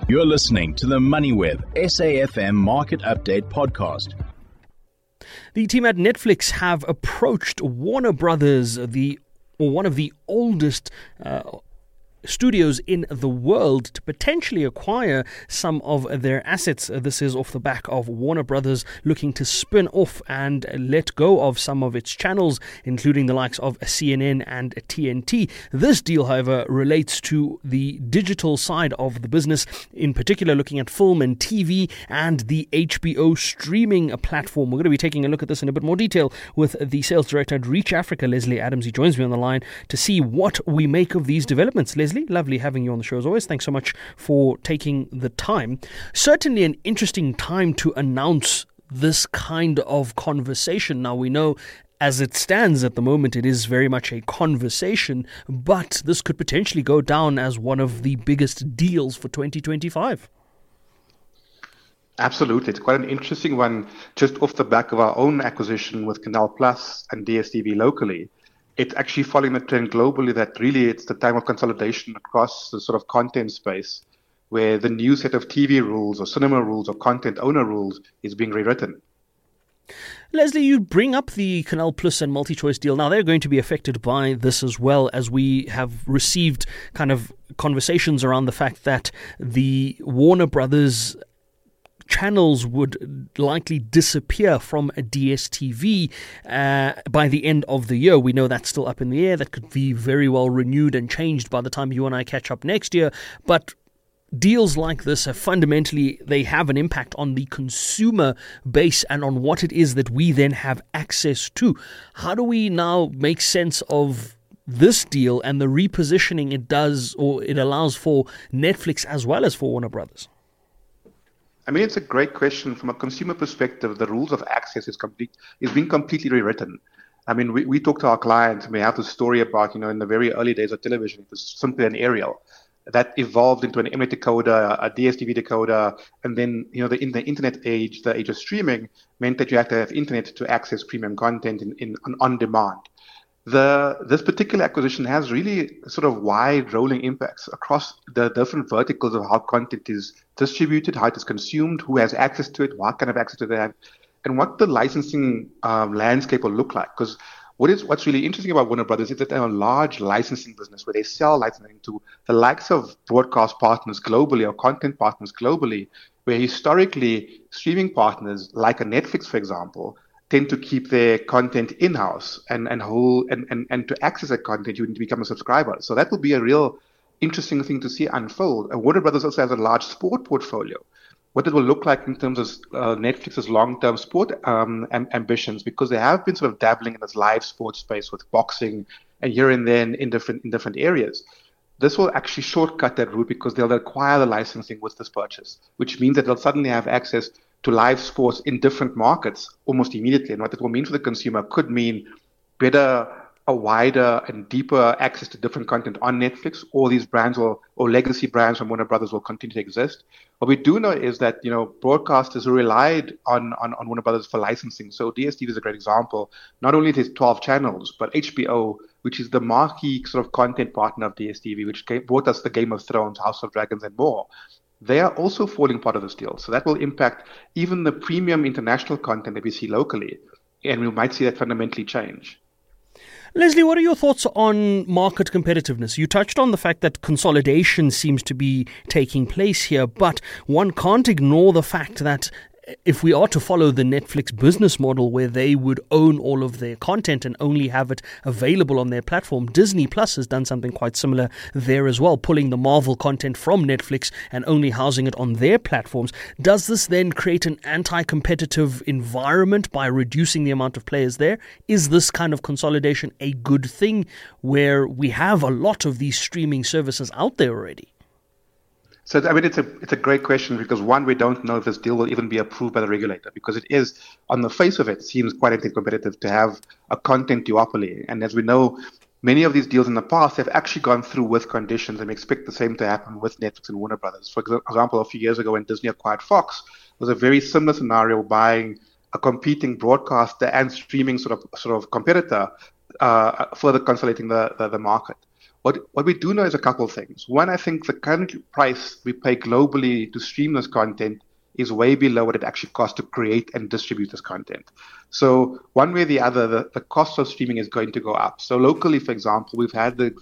You're listening to the MoneyWeb SAFM Market Update Podcast. The team at Netflix have approached Warner Brothers, one of the oldest studios in the world, to potentially acquire some of their assets. This is off the back of Warner Brothers looking to spin off and let go of some of its channels, including the likes of CNN and TNT. This deal, however, relates to the digital side of the business, in particular looking at film and TV and the HBO streaming platform. We're going to be taking a look at this in a bit more detail with the sales director at Reach Africa, Leslie Adams. He joins me on the line to see what we make of these developments. Leslie, lovely having you on the show as always. Thanks so much for taking the time. Certainly an interesting time to announce this kind of conversation. Now, we know as it stands at the moment, it is very much a conversation, but this could potentially go down as one of the biggest deals for 2025. Absolutely. It's quite an interesting one, just off the back of our own acquisition with Canal Plus and DStv locally. It's actually following the trend globally that really it's the time of consolidation across the sort of content space, where the new set of TV rules or cinema rules or content owner rules is being rewritten. Leslie, you bring up the Canal Plus and MultiChoice deal. Now, they're going to be affected by this as well, as we have received kind of conversations around the fact that the Warner Brothers channels would likely disappear from a DStv by the end of the year. We know that's still up in the air. That could be very well renewed and changed by the time you and I catch up next year. But deals like this they have an impact on the consumer base and on what it is that we then have access to. How do we now make sense of this deal and the repositioning it does, or it allows, for Netflix as well as for Warner Brothers? I mean, it's a great question. From a consumer perspective, the rules of access is being completely rewritten. I mean, we talk to our clients, and we have this story about, in the very early days of television, it was simply an aerial that evolved into an M-Net decoder, a DStv decoder, and then, in the internet age, the age of streaming, meant that you have to have internet to access premium content on demand. This particular acquisition has really sort of wide rolling impacts across the different verticals of how content is distributed, how it is consumed, who has access to it, what kind of access to they have, and what the licensing landscape will look like. Because what's really interesting about Warner Brothers is that they're a large licensing business where they sell licensing to the likes of broadcast partners globally or content partners globally, where historically streaming partners like a Netflix, for example, tend to keep their content in-house and to access that content, you need to become a subscriber. So that will be a real interesting thing to see unfold. And Warner Brothers also has a large sport portfolio. What it will look like in terms of Netflix's long-term sport ambitions, because they have been sort of dabbling in this live sports space with boxing and here and then in different areas. This will actually shortcut that route because they'll acquire the licensing with this purchase, which means that they'll suddenly have access to live sports in different markets almost immediately. And what it will mean for the consumer could mean a wider and deeper access to different content on Netflix. All these brands or legacy brands from Warner Brothers will continue to exist. What we do know is that, broadcasters who relied on Warner Brothers for licensing. So DStv is a great example. Not only it is 12 channels, but HBO, which is the marquee sort of content partner of DStv, which brought us the Game of Thrones, House of Dragons, and more. They are also falling part of this deal. So that will impact even the premium international content that we see locally. And we might see that fundamentally change. Leslie, what are your thoughts on market competitiveness? You touched on the fact that consolidation seems to be taking place here, but one can't ignore the fact that if we are to follow the Netflix business model where they would own all of their content and only have it available on their platform, Disney Plus has done something quite similar there as well, pulling the Marvel content from Netflix and only housing it on their platforms. Does this then create an anti-competitive environment by reducing the amount of players there? Is this kind of consolidation a good thing where we have a lot of these streaming services out there already? So, I mean, it's a great question because, one, we don't know if this deal will even be approved by the regulator because it is, on the face of it, seems quite anti-competitive to have a content duopoly. And as we know, many of these deals in the past have actually gone through with conditions, and we expect the same to happen with Netflix and Warner Brothers. For example, a few years ago when Disney acquired Fox, it was a very similar scenario, buying a competing broadcaster and streaming sort of competitor, further consolidating the market. What we do know is a couple of things. One, I think the current price we pay globally to stream this content is way below what it actually costs to create and distribute this content. So one way or the other, the cost of streaming is going to go up. So locally, for example, we've had the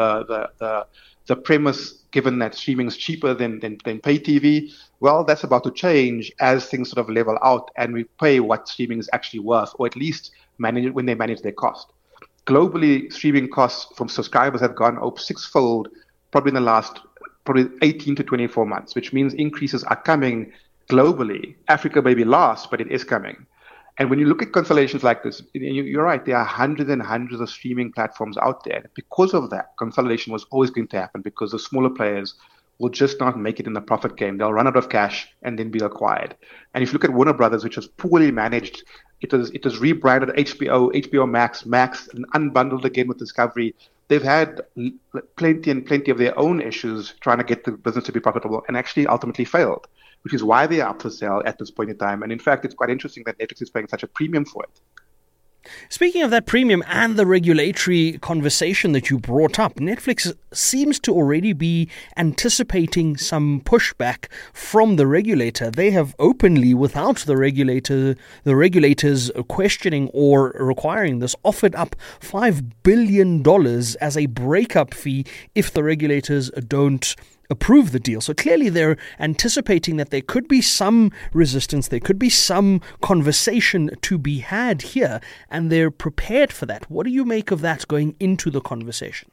premise given that streaming is cheaper than pay TV. Well, that's about to change as things sort of level out and we pay what streaming is actually worth, or at least manage it when they manage their cost. Globally, streaming costs from subscribers have gone up sixfold probably in the last 18 to 24 months, which means increases are coming globally. Africa may be last, but it is coming. And when you look at consolidations like this, you're right, there are hundreds and hundreds of streaming platforms out there. Because of that, consolidation was always going to happen because the smaller players will just not make it in the profit game. They'll run out of cash and then be acquired. And if you look at Warner Brothers, which was poorly managed, it was rebranded HBO Max, and unbundled again with Discovery. They've had plenty of their own issues trying to get the business to be profitable and actually ultimately failed, which is why they are up for sale at this point in time. And in fact, it's quite interesting that Netflix is paying such a premium for it. Speaking of that premium and the regulatory conversation that you brought up, Netflix seems to already be anticipating some pushback from the regulator. They have openly, without the regulators questioning or requiring this, offered up $5 billion as a breakup fee if the regulators don't approve the deal. So clearly they're anticipating that there could be some resistance, there could be some conversation to be had here, and they're prepared for that. What do you make of that going into the conversation?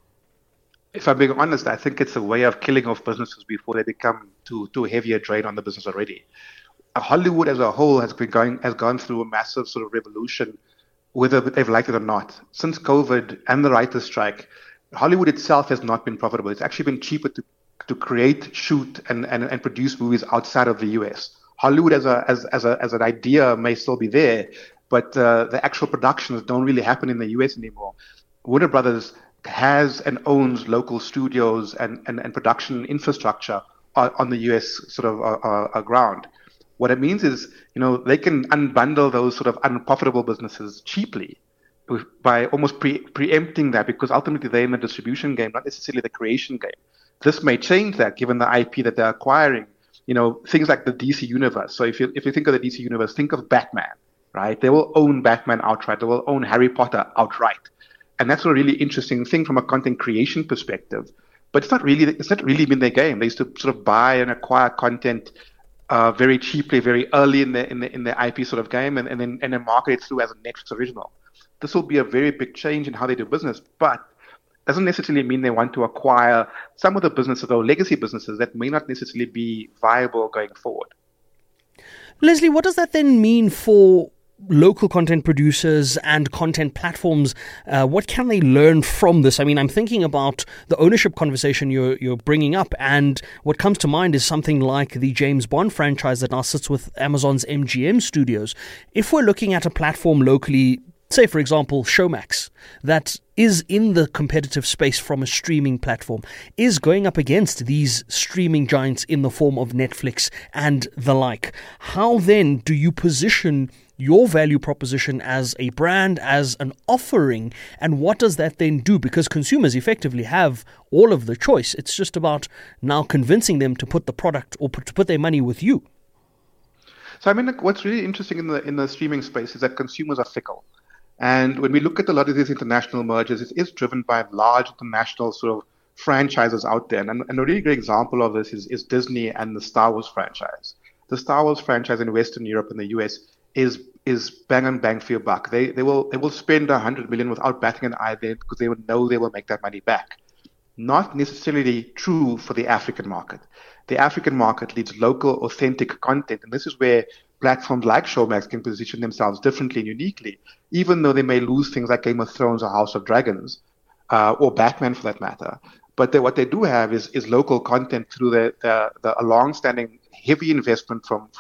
If I'm being honest, I think it's a way of killing off businesses before they become too heavy a drain on the business already. Hollywood as a whole has gone through a massive sort of revolution, whether they've liked it or not. Since COVID and the writer's strike, Hollywood itself has not been profitable. It's actually been cheaper to create, shoot, and produce movies outside of the US. Hollywood as an idea may still be there, but the actual productions don't really happen in the US anymore. Warner Brothers has and owns local studios and production infrastructure on the US sort of ground. What it means is, they can unbundle those sort of unprofitable businesses cheaply by almost preempting that, because ultimately they're in the distribution game, not necessarily the creation game. This may change that given the IP that they're acquiring. Things like the DC universe. So if you think of the DC universe, think of Batman, right? They will own Batman outright. They will own Harry Potter outright. And that's a really interesting thing from a content creation perspective. But it's not really been their game. They used to sort of buy and acquire content very cheaply, very early in the IP sort of game, and then market it through as a Netflix original. This will be a very big change in how they do business, but doesn't necessarily mean they want to acquire some of the businesses or legacy businesses that may not necessarily be viable going forward. Leslie, what does that then mean for local content producers and content platforms? What can they learn from this? I mean, I'm thinking about the ownership conversation you're bringing up, and what comes to mind is something like the James Bond franchise that now sits with Amazon's MGM Studios. If we're looking at a platform locally, say, for example, Showmax, that is in the competitive space from a streaming platform, is going up against these streaming giants in the form of Netflix and the like. How then do you position your value proposition as a brand, as an offering, and what does that then do? Because consumers effectively have all of the choice. It's just about now convincing them to put the product or to put their money with you. So, I mean, what's really interesting in the streaming space is that consumers are fickle. And when we look at a lot of these international mergers, it is driven by large international sort of franchises out there. And a really great example of this is Disney and the Star Wars franchise. The Star Wars franchise in Western Europe and the US is bang on bang for your buck. They will spend $100 million without batting an eye there because they would know they will make that money back. Not necessarily true for the African market. The African market needs local, authentic content, and this is where platforms like Showmax can position themselves differently and uniquely, even though they may lose things like Game of Thrones or House of Dragons, or Batman for that matter. But what they do have is local content through a long-standing heavy investment from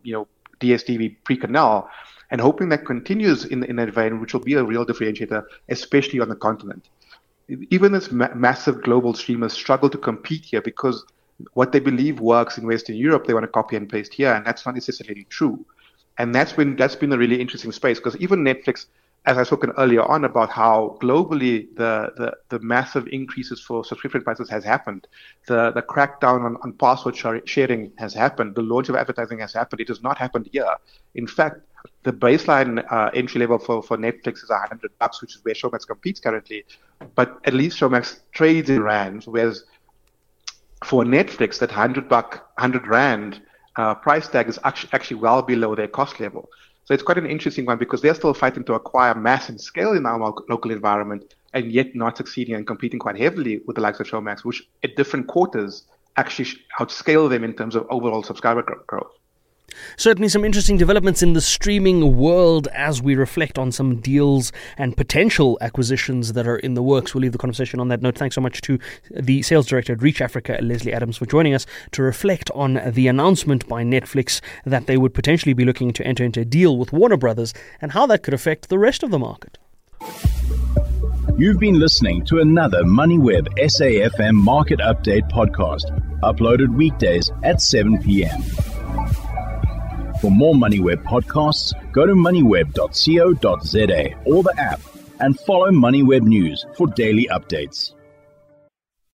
DSTV pre-Canal, and hoping that continues in that vein, which will be a real differentiator, especially on the continent. Even as massive global streamers struggle to compete here because what they believe works in Western Europe, they want to copy and paste here, and that's not necessarily true. And that's been a really interesting space, because even Netflix, as I spoken earlier on about how globally the massive increases for subscription prices has happened, the crackdown on password sharing has happened, the launch of advertising has happened. It has not happened here. In fact, the baseline entry level for Netflix is $100, which is where Showmax competes currently. But at least Showmax trades in rands, whereas for Netflix, that 100 rand price tag is actually well below their cost level. So it's quite an interesting one because they're still fighting to acquire mass and scale in our local environment and yet not succeeding and competing quite heavily with the likes of Showmax, which at different quarters actually outscale them in terms of overall subscriber growth. Certainly some interesting developments in the streaming world as we reflect on some deals and potential acquisitions that are in the works. We'll leave the conversation on that note. Thanks so much to the sales director at Reach Africa, Leslie Adams, for joining us to reflect on the announcement by Netflix that they would potentially be looking to enter into a deal with Warner Brothers and how that could affect the rest of the market. You've been listening to another MoneyWeb SAFM Market Update podcast, uploaded weekdays at 7 p.m. For more MoneyWeb podcasts, go to moneyweb.co.za or the app and follow MoneyWeb News for daily updates.